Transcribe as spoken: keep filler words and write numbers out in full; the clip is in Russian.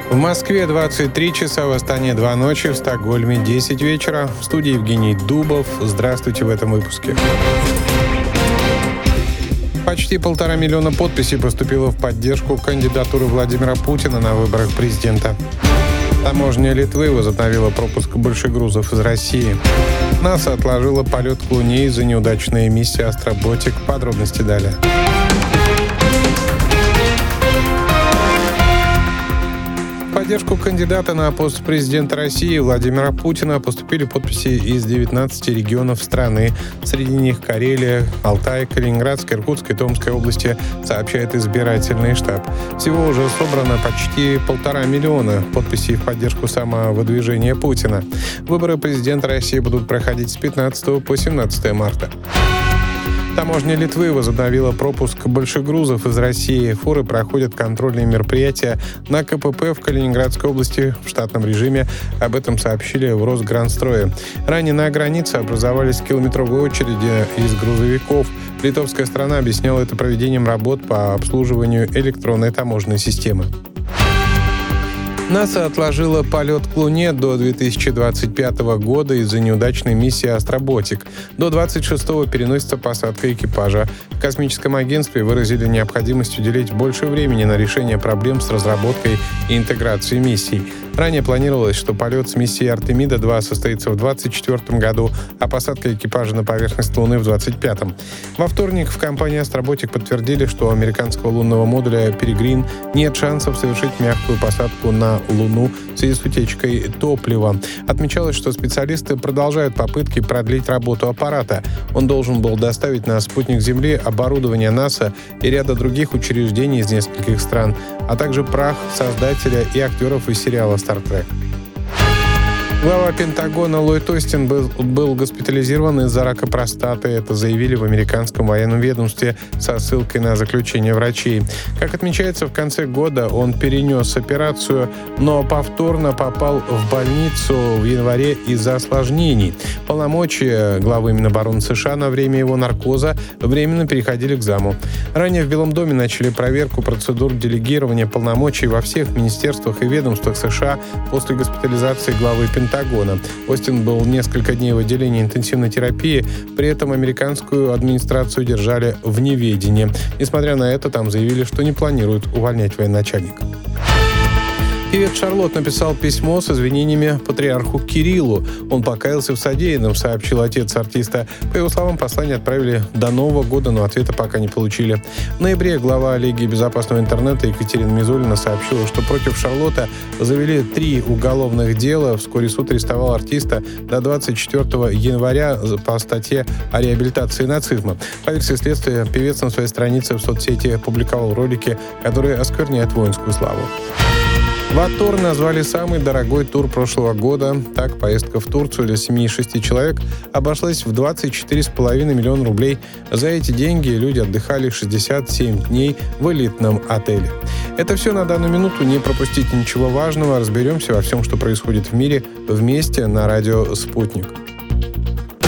В Москве двадцать три часа, в Астане два ночи, в Стокгольме десять вечера. В студии Евгений Дубов. Здравствуйте в этом выпуске. Почти полтора миллиона подписей поступило в поддержку кандидатуры Владимира Путина на выборах президента. Таможня Литвы возобновила пропуск большегрузов из России. НАСА отложила полет к Луне из-за неудачной миссии «Астроботик». Подробности далее. В поддержку кандидата на пост президента России Владимира Путина поступили подписи из девятнадцати регионов страны. Среди них Карелия, Алтай, Калининградская, Иркутская и Томская области, сообщает избирательный штаб. Всего уже собрано почти полтора миллиона подписей в поддержку самовыдвижения Путина. Выборы президента России будут проходить с пятнадцатого по семнадцатое марта. Таможня Литвы возобновила пропуск большегрузов из России. Фуры проходят контрольные мероприятия на КПП в Калининградской области в штатном режиме. Об этом сообщили в Росгранстрое. Ранее на границе образовались километровые очереди из грузовиков. Литовская сторона объясняла это проведением работ по обслуживанию электронной таможенной системы. НАСА отложила полет к Луне до две тысячи двадцать пятого года из-за неудачной миссии «Астроботик». До двадцать шестого переносится посадка экипажа. В космическом агентстве выразили необходимость уделить больше времени на решение проблем с разработкой и интеграцией миссий. Ранее планировалось, что полет с миссией «Артемида-два» состоится в двадцать четвёртом году, а посадка экипажа на поверхность Луны в двадцать пятом. Во вторник в компании «Астроботик» подтвердили, что у американского лунного модуля «Перегрин» нет шансов совершить мягкую посадку на Луну в связи с утечкой топлива. Отмечалось, что специалисты продолжают попытки продлить работу аппарата. Он должен был доставить на спутник Земли оборудование НАСА и ряда других учреждений из нескольких стран, а также прах создателя и актеров из сериала «Стар Трек». Глава Пентагона Ллойд Остин был, был госпитализирован из-за рака простаты. Это заявили в американском военном ведомстве со ссылкой на заключение врачей. Как отмечается, в конце года он перенес операцию, но повторно попал в больницу в январе из-за осложнений. Полномочия главы Минобороны США на время его наркоза временно переходили к заму. Ранее в Белом доме начали проверку процедур делегирования полномочий во всех министерствах и ведомствах США после госпитализации главы Пентагона. Пентагона. Остин был несколько дней в отделении интенсивной терапии, при этом американскую администрацию держали в неведении. Несмотря на это, там заявили, что не планируют увольнять военачальника. Певец Шарлот написал письмо с извинениями патриарху Кириллу. Он покаялся в содеянном, сообщил отец артиста. По его словам, послание отправили до Нового года, но ответа пока не получили. В ноябре глава Лиги безопасного интернета Екатерина Мизулина сообщила, что против Шарлота завели три уголовных дела. Вскоре суд арестовал артиста до двадцать четвёртого января по статье о реабилитации нацизма. По версии следствия, певец на своей странице в соцсети опубликовал ролики, которые оскверняют воинскую славу. Ватор назвали самый дорогой тур прошлого года. Так, поездка в Турцию для семьи из шести человек обошлась в двадцать четыре с половиной миллиона рублей. За эти деньги люди отдыхали шестьдесят семь дней в элитном отеле. Это все на данную минуту. Не пропустите ничего важного. Разберемся во всем, что происходит в мире вместе на радио «Спутник».